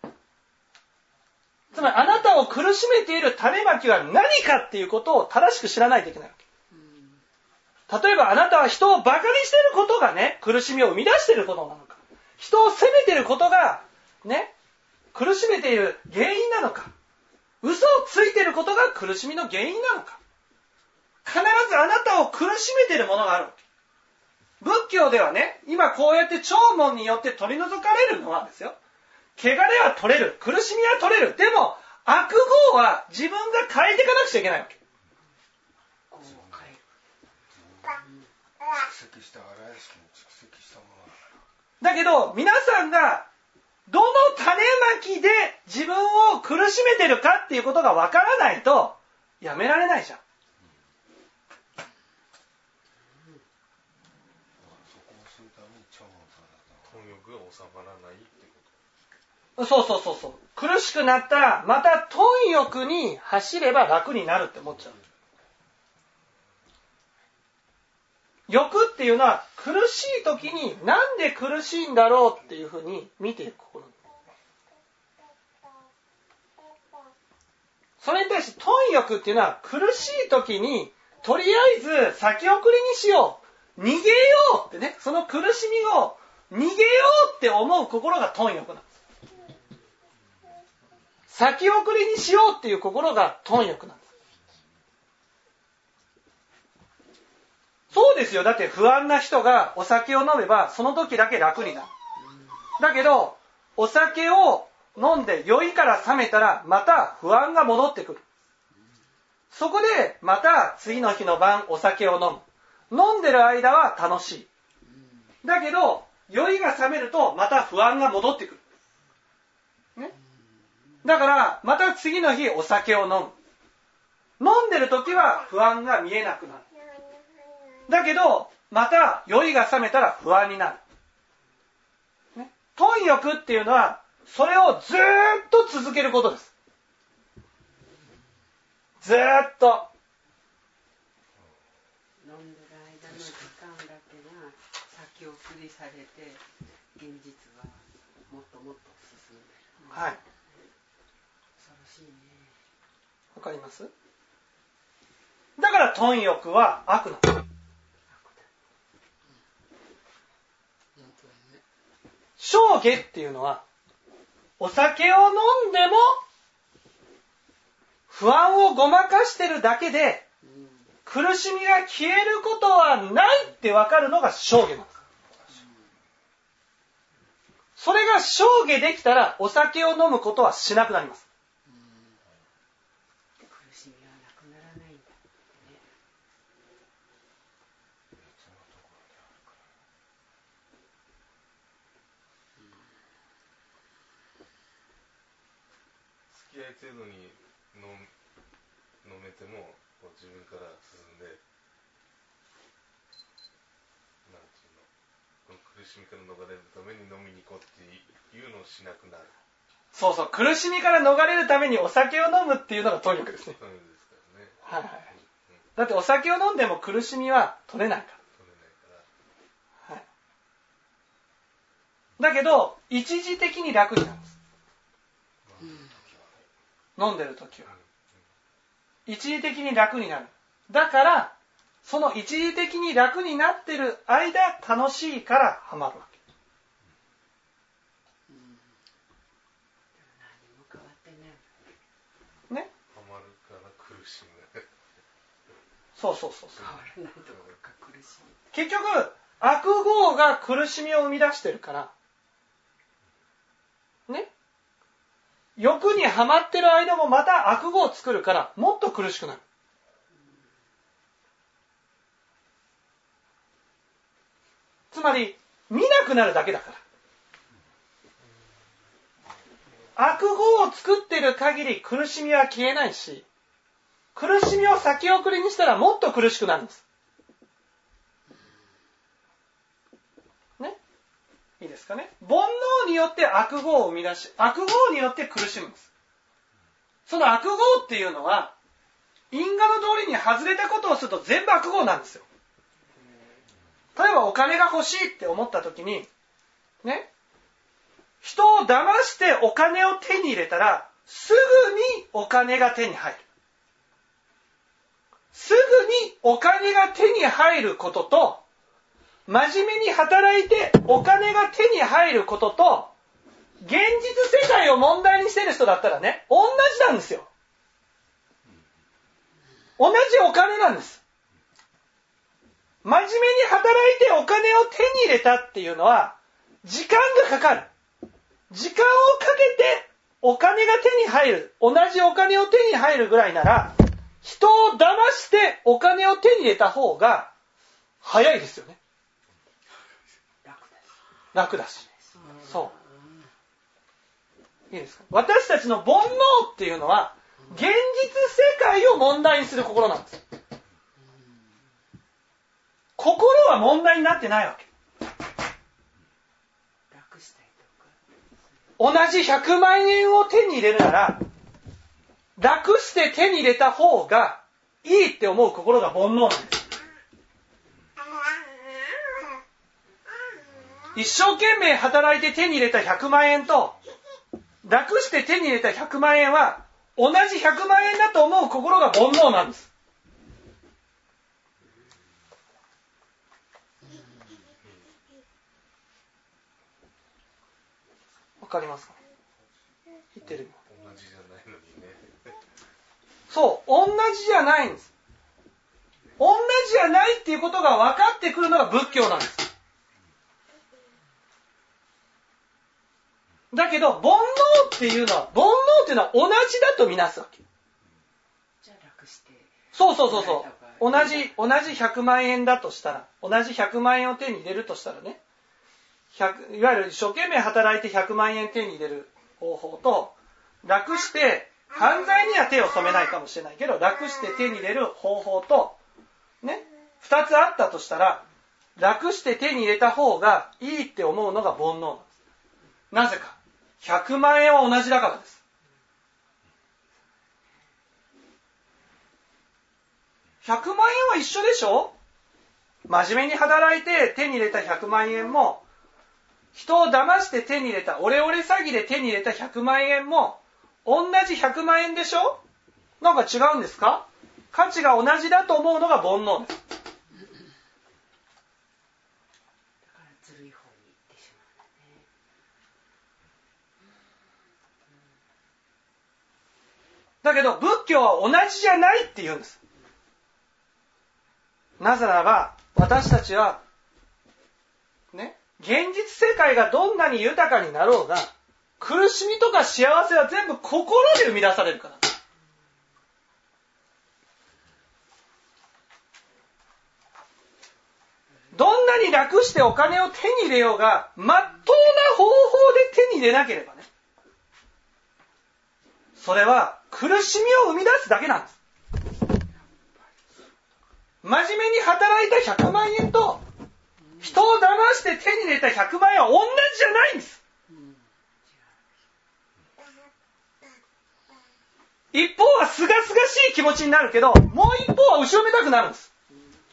つまりあなたを苦しめている種まきは何かっていうことを正しく知らないといけないわけ。例えばあなたは人をバカにしていることがね、苦しみを生み出していることなのか。人を責めていることがね、苦しめている原因なのか。嘘をついていることが苦しみの原因なのか。必ずあなたを苦しめているものがあるわけ。仏教ではね、今こうやって聴聞によって取り除かれるのはですよ。汚れは取れる。苦しみは取れる。でも、悪業は自分が変えていかなくちゃいけないわけ。 蓄積した荒屋敷に蓄積したものだけど、皆さんがどの種まきで自分を苦しめてるかっていうことがわからないとやめられないじゃん。 貪欲が収まらないってこと。そうそうそうそう。苦しくなったらまた貪欲に走れば楽になるって思っちゃう。欲っていうのは苦しい時になんで苦しいんだろうっていうふうに見ていく心。それに対して貪欲っていうのは苦しい時にとりあえず先送りにしよう。逃げようってね、その苦しみを逃げようって思う心が貪欲なんです。先送りにしようっていう心が貪欲なんです。そうですよ。だって不安な人がお酒を飲めばその時だけ楽になる。だけどお酒を飲んで酔いから覚めたらまた不安が戻ってくる。そこでまた次の日の晩お酒を飲む。飲んでる間は楽しい。だけど酔いが覚めるとまた不安が戻ってくる。ね。だからまた次の日お酒を飲む。飲んでる時は不安が見えなくなる。だけどまた酔いが覚めたら不安になる。ね。貪欲っていうのはそれをずーっと続けることです。ずーっと。 飲んでる間の時間だけが先送りされて、 現実はもっともっと進んでる。 はい。 恐ろしいね。 わかります？だから貪欲は悪なんです。生下っていうのは、お酒を飲んでも不安をごまかしてるだけで苦しみが消えることはないって分かるのが生下なんです。それが生下できたらお酒を飲むことはしなくなります。 苦しみはなくならないんだ、ね。 付き合い程度に飲飲めてもこう自分から進んで、なんていうの、この苦しみから逃れるために飲みに行こうっていうのをしなくなる。 そうそう、苦しみから逃れるためにお酒を飲むっていうのが貪欲ですね。 そうですからね。 はいはい。だってお酒を飲んでも苦しみは取れないから。 取れないから。 はい。だけど一時的に楽になるんです。飲んでる時は一時的に楽になる。だからその一時的に楽になってる間楽しいからハマるわけ。 うん、何も変わってないね。 ハマるから苦しむ。 そうそうそうそう。 変わらないところか苦しみ。 結局悪業が苦しみを生み出してるからね。欲にはまってる間もまた悪業を作るからもっと苦しくなる。つまり見なくなるだけだから。悪業を作ってる限り苦しみは消えないし、苦しみを先送りにしたらもっと苦しくなるんです。ね、いいですかね。煩悩によって悪業を生み出し、悪業によって苦しむんです。その悪業っていうのは因果の通りに外れたことをすると全部悪業なんですよ。例えばお金が欲しいって思った時にね、人を騙してお金を手に入れたらすぐにお金が手に入る。すぐにお金が手に入ることと、真面目に働いてお金が手に入ることと、現実世界を問題にしてる人だったらね、同じなんですよ。同じお金なんです。真面目に働いてお金を手に入れたっていうのは時間がかかる。時間をかけてお金が手に入る。同じお金を手に入るぐらいなら、人を騙してお金を手に入れた方が早いですよね。楽だし。そう。いいですか。私たちの煩悩っていうのは現実世界を問題にする心なんです。心は問題になってないわけ。同じひゃくまん円を手に入れるなら、楽して手に入れた方がいいって思う心が煩悩なんです。一生懸命働いて手に入れたひゃくまん円と、楽して手に入れたひゃくまん円は同じひゃくまん円だと思う心が煩悩なんです。わかりますか？言ってる。 同じじゃないのにね。 そう、同じじゃないんです。同じじゃないっていうことが分かってくるのが仏教なんです。だけど煩悩っていうのは煩悩っていうのは同じだとみなすわけ。 じゃあ楽して。 そうそうそうそう。同じ同じひゃくまん円だとしたら、同じひゃくまん円を手に入れるとしたらね、いわゆる一生懸命働いてひゃくまん円手に入れる方法と、楽して犯罪には手を染めないかもしれないけど楽して手に入れる方法とね、二つあったとしたら、楽して手に入れた方がいいって思うのが煩悩なんです。なぜか、ひゃくまん円は同じだからです。ひゃくまん円は一緒でしょ？真面目に働いて手に入れたひゃくまん円も、 人を騙して手に入れた、オレオレ詐欺で手に入れたひゃくまんえんも、同じひゃくまんえんでしょ？なんか違うんですか？価値が同じだと思うのが煩悩です。 だからずるい方に行ってしまだけど仏教は同じじゃないって言うんです。なぜならば私たちはね、現実世界がどんなに豊かになろうが苦しみとか幸せは全部心で生み出されるから。どんなに楽してお金を手に入れようが真っ当な方法で手に入れなければね、それは苦しみを生み出すだけなんです。真面目に働いたひゃくまんえんと人を騙して手に入れたひゃくまんえんは同じじゃないんです。一方はすがすがしい気持ちになるけど、もう一方は後ろめたくなるんです。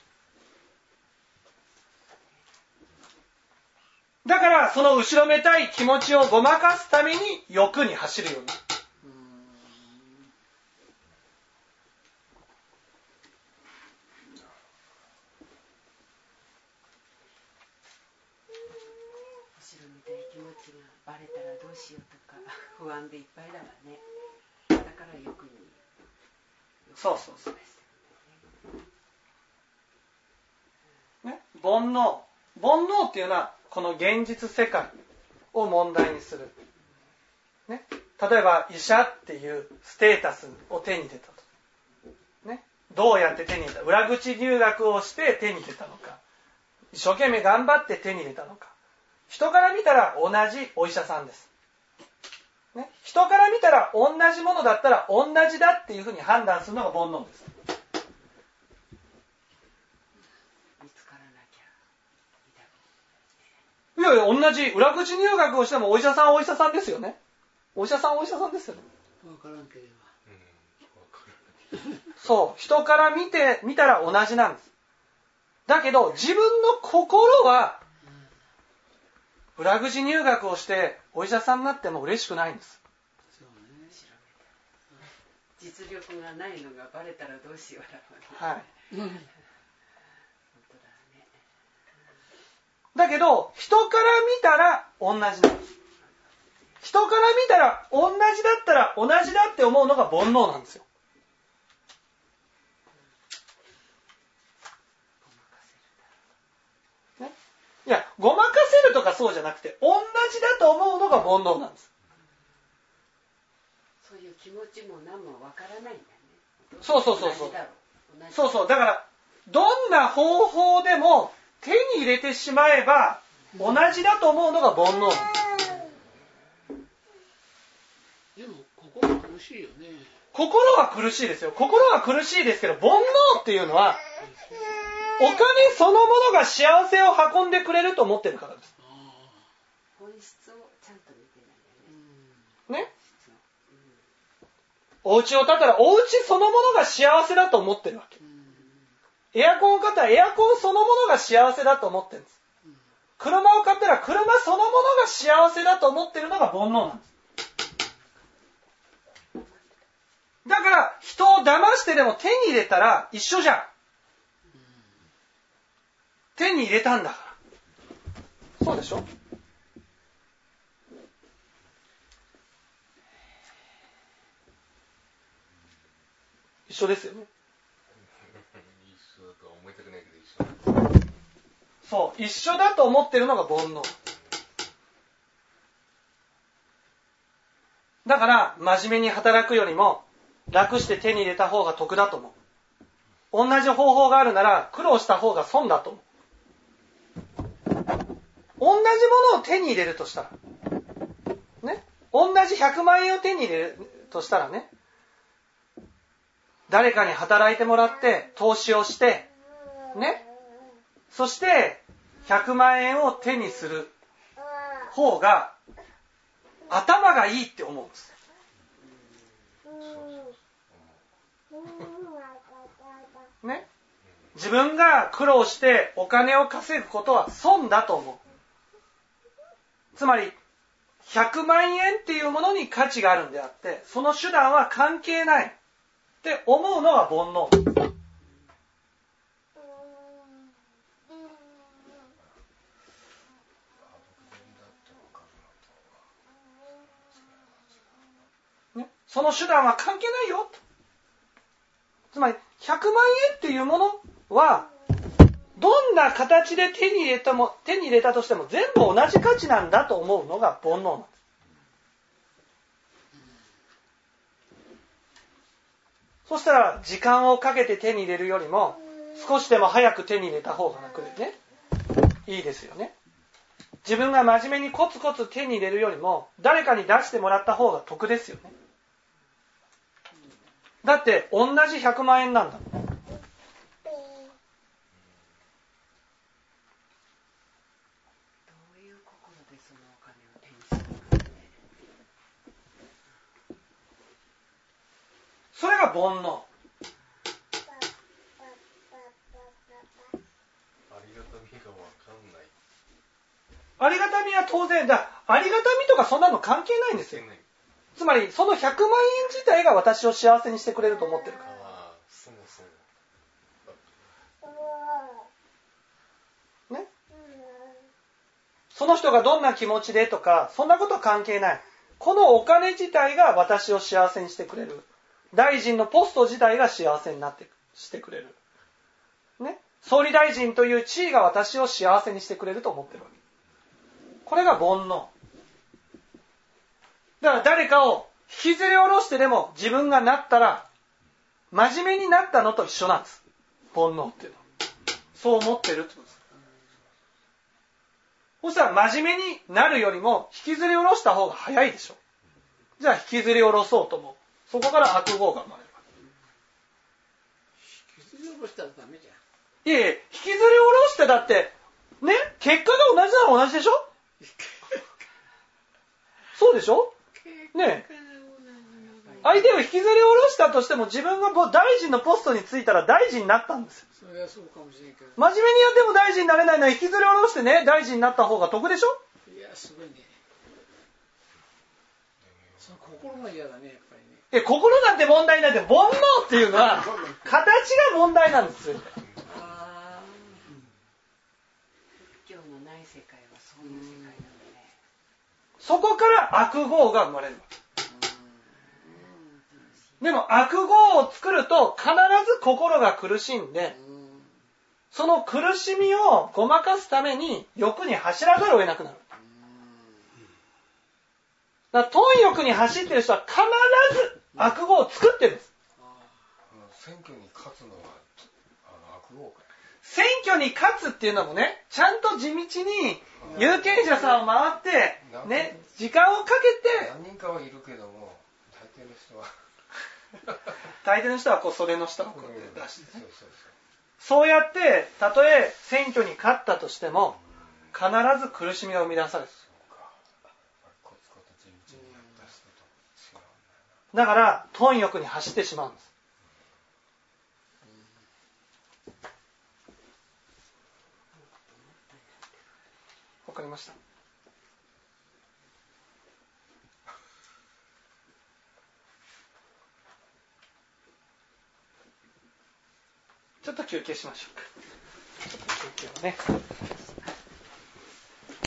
だからその後ろめたい気持ちをごまかすために欲に走るようになる。 後ろめたい気持ちがバレたらどうしようとか不安でいっぱいだわね。だから欲に。 そうそうそう。ね、煩悩。煩悩っていうのはこの現実世界を問題にする。ね、例えば医者っていうステータスを手に入れたと。ね、どうやって手に入れた？裏口入学をして手に入れたのか。一生懸命頑張って手に入れたのか。人から見たら同じお医者さんです。ね、人から見たら同じものだったら同じだっていうふうに判断するのが煩悩です。 見つからなきゃ。 いやいや、同じ裏口入学をしてもお医者さんはお医者さんですよね。お医者さんはお医者さんですよね。 わからんければ。 そう、人から見て見たら同じなんです。だけど自分の心は裏口入学をしてお医者さんになっても嬉しくないんです。 実力がないのがバレたらどうしようだろうね。はい。 本当だね。 だけど人から見たら同じなんです。人から見たら同じだったら同じだって思うのが煩悩なんですよ。ね、いや、ごまかせるとかそうじゃなくて同じだと思うのが煩悩なんです。 そういう気持ちも何もわからないんだね。 そうそうそうそう。 同じそうそう。だからどんな方法でも手に入れてしまえば同じだと思うのが煩悩なんです。 でも心は苦しいよね。 心は苦しいですよ。心は苦しいですけど、煩悩っていうのはお金そのものが幸せを運んでくれると思ってるからです。 本質をちゃんと見てないよね。 ね。お家を建てたらお家そのものが幸せだと思ってるわけ。エアコンを買ったらエアコンそのものが幸せだと思ってるんです。車を買ったら車そのものが幸せだと思ってるのが煩悩なんです。だから人を騙してでも手に入れたら一緒じゃん。手に入れたんだから。そうでしょ？一緒ですよね。 一緒だとは思いたくないけど一緒。 そう、一緒だと思ってるのが煩悩。だから真面目に働くよりも楽して手に入れた方が得だと思う。同じ方法があるなら苦労した方が損だと思う。同じものを手に入れるとしたらね、同じひゃくまんえんを手に入れるとしたらね、誰かに働いてもらって投資をしてね、そしてひゃくまんえんを手にする方が頭がいいって思うんです。ね、自分が苦労してお金を稼ぐことは損だと思う。 つまりひゃくまんえんっていうものに価値があるんであって、その手段は関係ないって思うのが煩悩。ね、その手段は関係ないよ。つまりひゃくまんえんっていうものはどんな形で手に入れたも手に入れたとしても全部同じ価値なんだと思うのが煩悩なんです。そしたら時間をかけて手に入れるよりも少しでも早く手に入れた方が楽でね、いいですよね。自分が真面目にコツコツ手に入れるよりも誰かに出してもらった方が得ですよね。だって同じひゃくまんえんなんだもん。どういう心でそのお金を手にするのかね。 それが煩悩。 ありがたみがわかんない。 ありがたみは当然だ。ありがたみとかそんなの関係ないんですよ。つまりそのひゃくまんえん自体が私を幸せにしてくれると思ってるから。 ああ、そもそも。 ね。その人がどんな気持ちでとかそんなこと関係ない。このお金自体が私を幸せにしてくれる。大臣のポスト自体が幸せになってしてくれる。ね。総理大臣という地位が私を幸せにしてくれると思ってるわけ。これが煩悩。だから誰かを引きずり下ろしてでも自分がなったら真面目になったのと一緒なんです。煩悩っていうのは。そう思ってるってことです。そしたら真面目になるよりも引きずり下ろした方が早いでしょ。じゃあ引きずり下ろそうと思う。そこから悪業が生まれるわけ。引きずり下ろしたらダメじゃん。いえいえ、引きずり下ろしてだってね、結果が同じなら同じでしょ。そうでしょねえ、相手を引きずり下ろしたとしても自分が大臣のポストに就いたら大臣になったんですよ。 それはそうかもしれんけど、 真面目にやっても大臣になれないのは引きずり下ろしてね、大臣になった方が得でしょ。 いや、すごいね。その心が嫌だね、やっぱりね。 え、心なんて問題なんて、煩悩っていうのは形が問題なんですよ。 ああ、仏教のない世界はそういう世界なのね。 そこから悪業が生まれる。でも悪業を作ると必ず心が苦しんで、その苦しみをごまかすために欲に走らざるを得なくなる。だから貪欲に走ってる人は必ず悪業を作ってるんです。 選挙に勝つのはあの悪業か。 選挙に勝つっていうのもね、ちゃんと地道に有権者さんを回ってね、時間をかけて、 何人かはいるけども、大抵の人は大抵の人はこう袖の下をこうやって出して、ね、 そうそうそう。 そうやってたとえ選挙に勝ったとしても必ず苦しみが生み出される。 コツコツ地道にやった人と違うんだよな。 だから貪欲に走ってしまうんです。わかりました。ちょっと休憩しましょうか。ちょっと休憩をね。